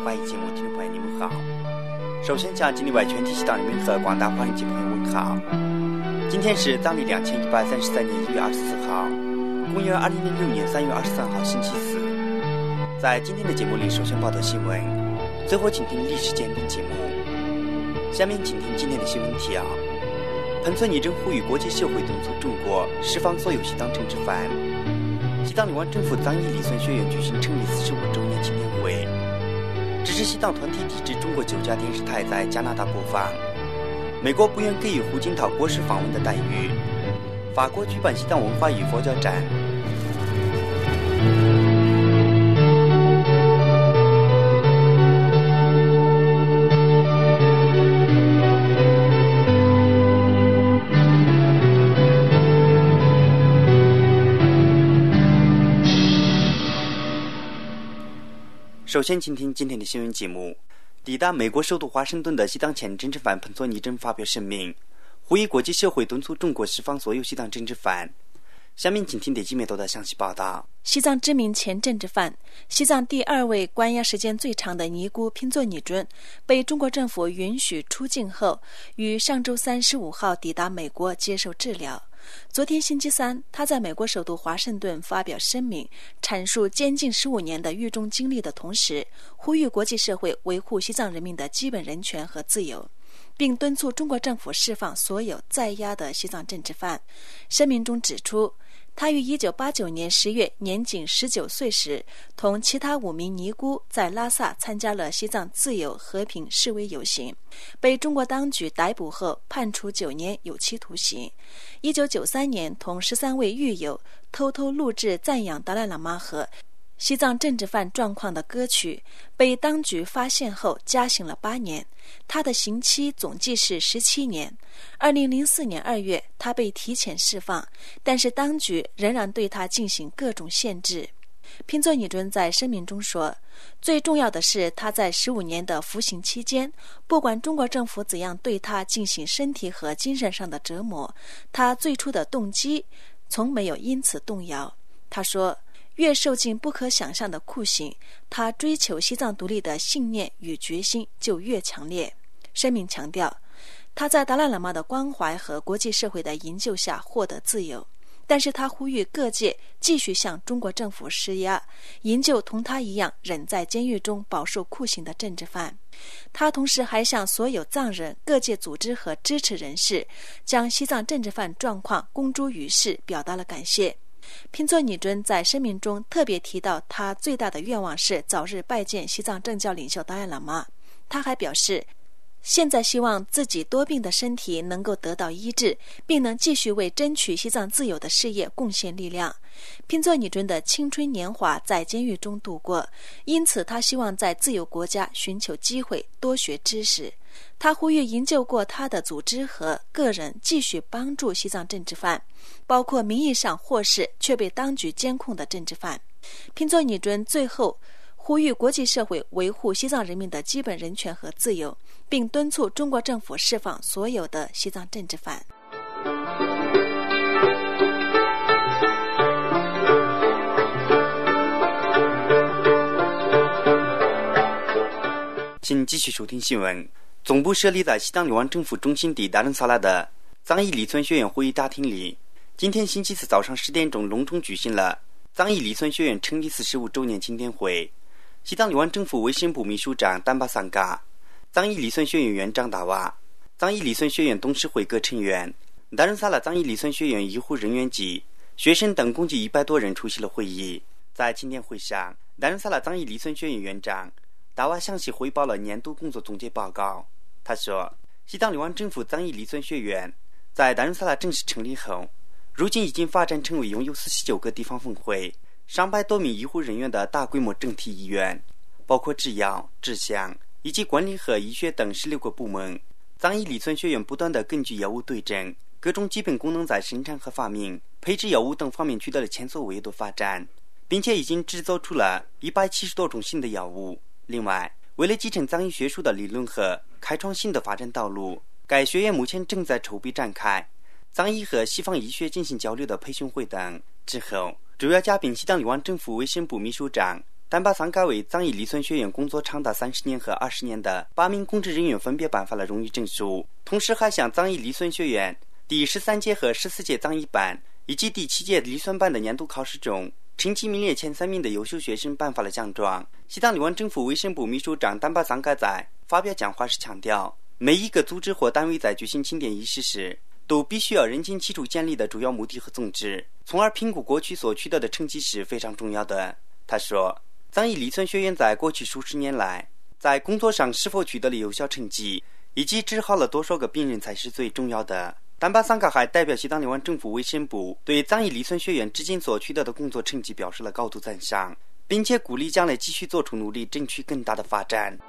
法医节目听众朋友你们好。首先向境内外全体西藏人民和广大华人籍朋友问好。今天是藏历2133年1月24号，公元2006年3月23号星期四。在今天的节目里，首先报道新闻，最后请听历史简评节目。下面请听今天的新闻提要：彭村拟正呼吁国际社会敦促中国释放所有西藏政治犯。西藏流亡政府藏医理算学院举行成立45周年纪念会。支持西藏团体抵制中国9家电视台在加拿大播放。美国不愿给予胡锦涛国事访问的待遇。法国举办西藏文化与佛教展。首先请听今天的新闻节目。抵达美国首都华盛顿的西藏前政治犯彭措尼真发表声明，呼吁国际社会敦促中国释放所有西藏政治犯。下面请听点击面头的详细报道。 西藏知名前政治犯，西藏第2位关押时间最长的尼姑平措尼尊被中国政府允许出境后，于上周3 15号抵达美国接受治疗。昨天星期三，他在美国首都华盛顿发表声明，阐述监禁15年的狱中经历的同时，呼吁国际社会维护西藏人民的基本人权和自由，并敦促中国政府释放所有在押的西藏政治犯。声明中指出，他于1989年10月年仅19岁时，同其他5名尼姑在拉萨参加了西藏自由和平示威游行，被中国当局逮捕后判处9年有期徒刑。1993年同13位狱友偷偷录制赞扬达赖喇嘛和西藏政治犯状况的歌曲，被当局发现后加刑了8年，他的刑期总计是17年。2004年2月，他被提前释放，但是当局仍然对他进行各种限制。平措尼尊在声明中说，最重要的是他在15年的服刑期间，不管中国政府怎样对他进行身体和精神上的折磨，他最初的动机从没有因此动摇。他说，越受尽不可想象的酷刑，他追求西藏独立的信念与决心就越强烈。声明强调，他在达赖喇嘛的关怀和国际社会的营救下获得自由，但是他呼吁各界继续向中国政府施压，营救同他一样仍在监狱中饱受酷刑的政治犯。他同时还向所有藏人、各界组织和支持人士将西藏政治犯状况公诸于世表达了感谢。平措尼尊在声明中特别提到，他最大的愿望是早日拜见西藏政教领袖达赖喇嘛。他还表示，现在希望自己多病的身体能够得到医治，并能继续为争取西藏自由的事业贡献力量。平措尼尊的青春年华在监狱中度过，因此他希望在自由国家寻求机会，多学知识。他呼吁营救过他的组织和个人继续帮助西藏政治犯，包括名义上获释却被当局监控的政治犯。平措尼尊最后呼吁国际社会维护西藏人民的基本人权和自由，并敦促中国政府释放所有的西藏政治犯。 请继续收听新闻。总部设立在西藏流亡政府中心地达仁萨拉的藏医理算学院会议大厅里，今天星期四早上10点钟隆重举行了藏医理算学院成立45周年庆典会。西藏流亡政府卫生部秘书长丹巴桑嘎、藏医理算学院院长达瓦、藏医理算学院董事会各成员、达仁萨拉藏医理算学院医护人员及学生等共计100多人出席了会议。在庆典会上，达仁萨拉藏医理算学院院长达瓦详细汇报了年度工作总结报告。他说，西藏流亡政府藏医理算学院在达仁萨拉正式成立后，如今已经发展成为拥有49个地方分会、上百多名医护人员的大规模整体医院，包括制药、制项以及管理和医学等16个部门。藏医理算学院不断地根据药物对症、各种基本功能在生产和发明、配置药物等方面取得了前所未有的发展，并且已经制造出了170多种新的药物。另外，为了继承藏医学术的理论和开创新的发展道路，该学院目前正在筹备展开藏医和西方医学进行交流的培训会等。之后，主要嘉宾西藏流亡政府卫生部秘书长但把桑嘎为藏医理村学院工作长达30年和20年的8名公职人员分别颁发了荣誉证书，同时还向藏医理村学院第13届和14届藏医班以及第7届理村班的年度考试中成绩名列前3名的优秀学生颁发了奖状。西藏流亡政府卫生部秘书长丹巴桑嘎在发表讲话时强调，每一个组织或单位在举行庆典仪式时都必须要认清起初建立的主要目的和宗旨，从而评估过去所取得的成绩是非常重要的。他说，藏医理村学院在过去数十年来在工作上是否取得了有效成绩，以及治好了多少个病人才是最重要的。丹巴桑嘎还代表西藏流亡政府卫生部对藏医理村学院至今所取得的工作成绩表示了高度赞赏，并且鼓励将来继续做出努力，争取更大的发展。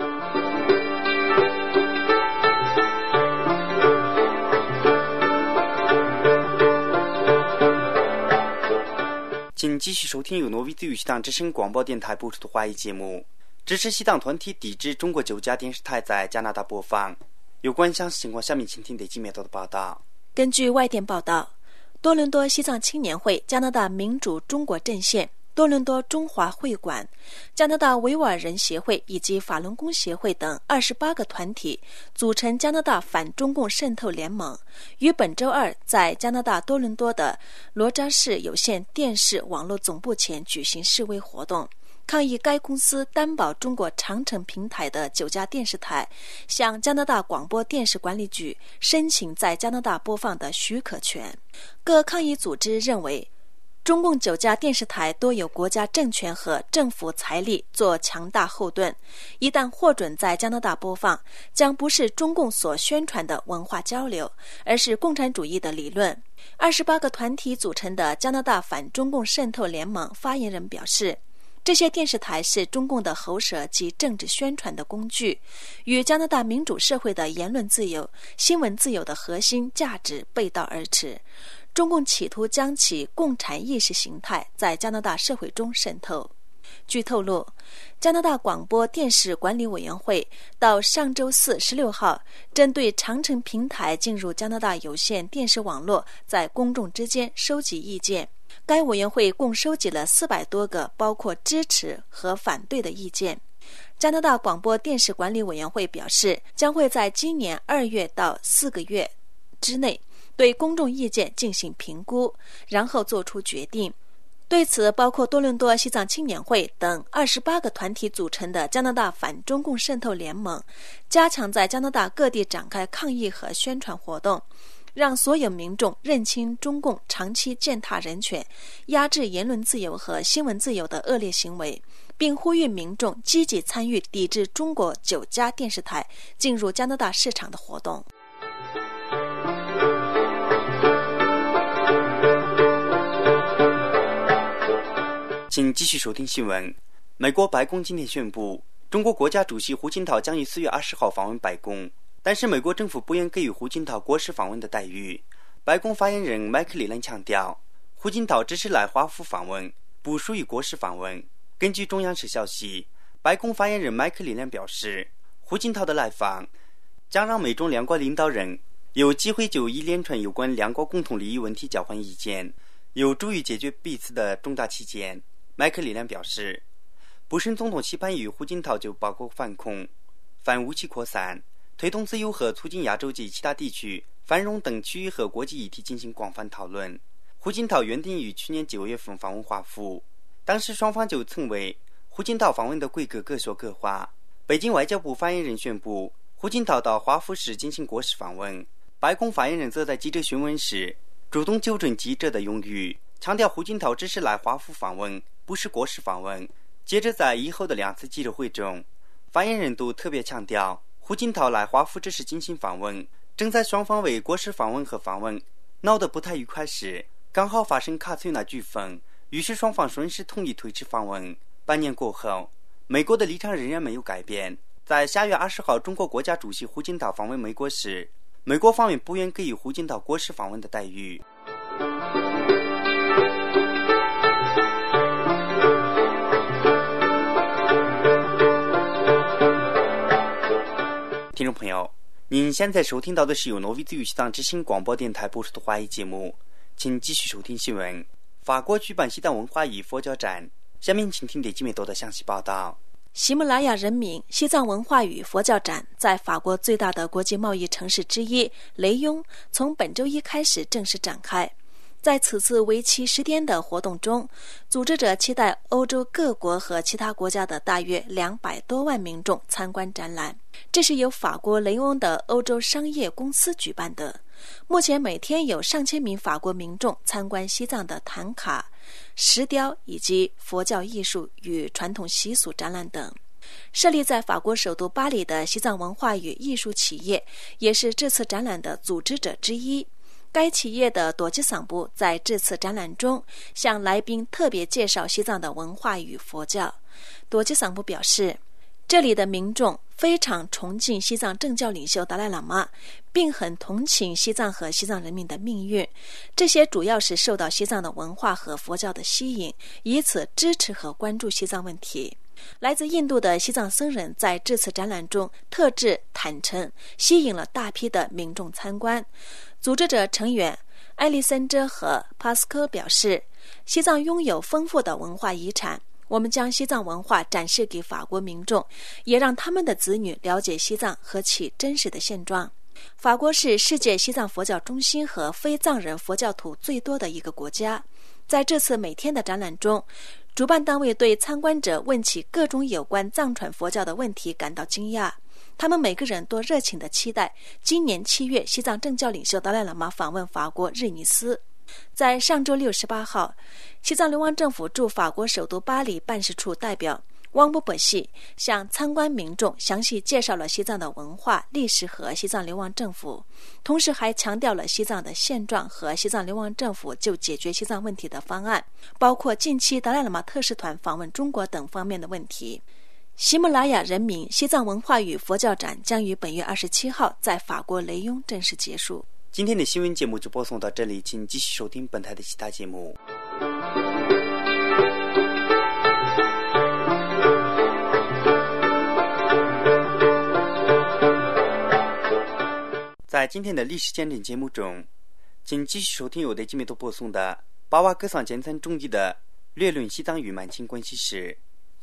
请继续收听由挪威自由西藏之声广播电台播出的华语节目。支持西藏团体抵制中国9家电视台在加拿大播放。有关详细情况，下面请听得及面的报道。 根据外电报道，多伦多西藏青年会、加拿大民主中国阵线、多伦多中华会馆、加拿大维吾尔人协会以及法轮功协会等28个团体组成加拿大反中共渗透联盟，于本周二在加拿大多伦多的罗扎市有线电视网络总部前举行示威活动，抗议该公司担保中国长城平台的9家电视台向加拿大广播电视管理局申请在加拿大播放的许可权。各抗议组织认为，中共9家电视台多有国家政权和政府财力做强大后盾，一旦获准在加拿大播放，将不是中共所宣传的文化交流，而是共产主义的理论。28个团体组成的加拿大反中共渗透联盟发言人表示，这些电视台是中共的喉舌及政治宣传的工具，与加拿大民主社会的言论自由、新闻自由的核心价值背道而驰。中共企图将其共产意识形态在加拿大社会中渗透。据透露，加拿大广播电视管理委员会到上周四16号针对长城平台进入加拿大有线电视网络在公众之间收集意见。该委员会共收集了400多个包括支持和反对的意见。加拿大广播电视管理委员会表示，将会在今年2月到4个月之内对公众意见进行评估，然后做出决定。对此，包括多伦多西藏青年会等28个团体组成的加拿大反中共渗透联盟，加强在加拿大各地展开抗议和宣传活动，让所有民众认清中共长期践踏人权、压制言论自由和新闻自由的恶劣行为，并呼吁民众积极参与抵制中国9家电视台进入加拿大市场的活动。 请继续收听新闻。美国白宫今天宣布，中国国家主席胡锦涛将于4月20号访问白宫，但是美国政府不愿给予胡锦涛国事访问的待遇。白宫发言人麦克里兰强调，胡锦涛只是来华府访问，不属于国事访问。根据中央社消息，白宫发言人麦克里兰表示，胡锦涛的来访将让美中两国领导人有机会就一连串有关两国共同利益问题交换意见，有助于解决彼此的重大歧见。麦克里兰表示，布什总统期盼与胡锦涛就包括反恐、反武器扩散、推动自由和促进亚洲及其他地区繁荣等区域和国际议题进行广泛讨论。胡锦涛原定于去年9月份访问华府，当时双方就曾为胡锦涛访问的规格各说各话。北京外交部发言人宣布，胡锦涛到华府时进行国事访问。白宫发言人则在记者询问时主动纠正记者的用语，强调胡锦涛只是来华府访问，不是国事访问。接着在以后的2次记者会中，发言人都特别强调，胡锦涛来华府只是进行访问，正在双方为国事访问和访问闹得不太愉快时，刚好发生卡翠娜飓风，于是双方顺势同意推迟访问。半年过后，美国的立场仍然没有改变。在下月20号中国国家主席胡锦涛访问美国时，美国方面不愿给予胡锦涛国事访问的待遇。听众朋友，您现在收听到的是由挪威自由西藏之声广播电台播出的华语节目，请继续收听新闻。法国举办西藏文化与佛教展， 下面请听第几枚多的详细报道。 喜马拉雅人民西藏文化与佛教展在法国最大的国际贸易城市之一雷雍从本周一开始正式展开。在此次为期10天的活动中，组织者期待欧洲各国和其他国家的大约200多万民众参观展览。这是由法国雷翁的欧洲商业公司举办的。目前每天有上千名法国民众参观西藏的唐卡、石雕以及佛教艺术与传统习俗展览等。设立在法国首都巴黎的西藏文化与艺术企业也是这次展览的组织者之一。该企业的朵基桑部在这次展览中向来宾特别介绍西藏的文化与佛教。朵基桑部表示，这里的民众非常崇敬西藏政教领袖达赖喇嘛，并很同情西藏和西藏人民的命运，这些主要是受到西藏的文化和佛教的吸引，以此支持和关注西藏问题。来自印度的西藏僧人在这次展览中特质坦诚，吸引了大批的民众参观。组织者成员艾利森哲和帕斯科表示，西藏拥有丰富的文化遗产，我们将西藏文化展示给法国民众，也让他们的子女了解西藏和其真实的现状。法国是世界西藏佛教中心和非藏人佛教徒最多的一个国家。在这次每天的展览中，主办单位对参观者问起各种有关藏传佛教的问题感到惊讶，他们每个人都热情地期待今年7月西藏政教领袖达赖喇嘛访问法国日尼斯。在上周6、18号，西藏流亡政府驻法国首都巴黎办事处代表汪波伯西向参观民众详细介绍了西藏的文化、历史和西藏流亡政府，同时还强调了西藏的现状和西藏流亡政府就解决西藏问题的方案，包括近期达赖喇嘛特使团访问中国等方面的问题。喜马拉雅人民西藏文化与佛教展将于本月27号在法国雷雍正式结束。 今天的新闻节目就播送到这里，请继续收听本台的其他节目。在今天的历史见证节目中，请继续收听由的节目都播送的巴瓦格桑简餐中译的略论西藏与满清关系史。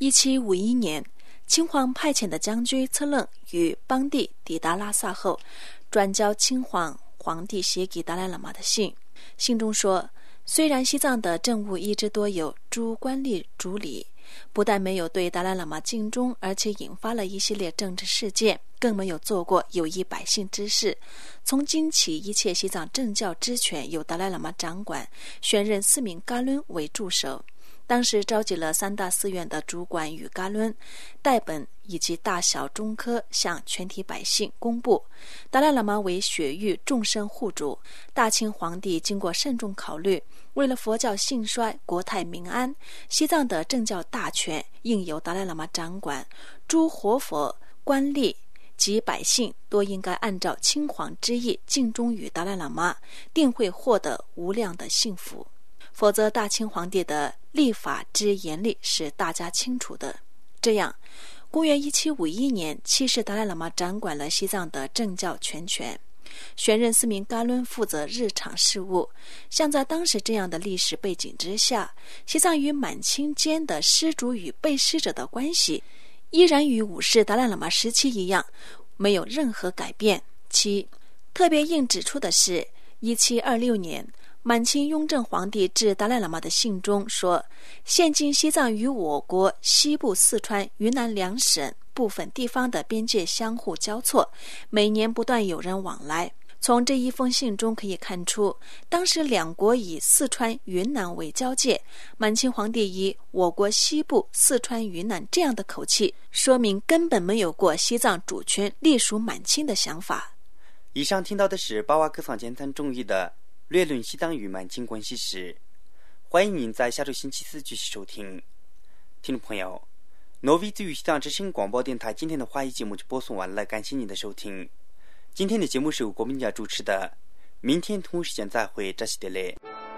1751年，清皇派遣的将军策楞与邦地抵达拉萨后，转交清皇帝写给达赖喇嘛的信。信中说，虽然西藏的政务一直多由诸官吏主理，不但没有对达赖喇嘛尽忠，而且引发了一系列政治事件，更没有做过有益百姓之事。从今起，一切西藏政教之权由达赖喇嘛掌管，选任4名噶伦为助手。当时召集了3大寺院的主管与噶伦代本以及大小中科向全体百姓公布，达赖喇嘛为雪域众生护主。大清皇帝经过慎重考虑，为了佛教兴衰、国泰民安，西藏的政教大权应由达赖喇嘛掌管，诸活佛、官吏及百姓都应该按照清皇之意尽忠于达赖喇嘛，定会获得无量的幸福。否则大清皇帝的立法之严厉是大家清楚的。这样，公元1751年7世达赖喇嘛掌管了西藏的政教全权，选任4名噶伦负责日常事务。像在当时这样的历史背景之下，西藏与满清间的施主与被施者的关系依然与5世达赖喇嘛时期一样，没有任何改变。特别应指出的是，1726年满清雍正皇帝致达赖喇嘛的信中说，现今西藏与我国西部四川、云南2省部分地方的边界相互交错，每年不断有人往来。从这一封信中可以看出，当时2国以四川、云南为交界，满清皇帝以我国西部、四川、云南这样的口气，说明根本没有过西藏主权隶属满清的想法。 以上听到的是巴瓦格桑简餐中译的略论西藏与满清关系史，欢迎您在下周星期4继续收听。听众朋友，挪威自由西藏之声广播电台今天的华语节目就播送完了，感谢您的收听。今天的节目是由国民家主持的，明天同一时间再会，这是的嘞。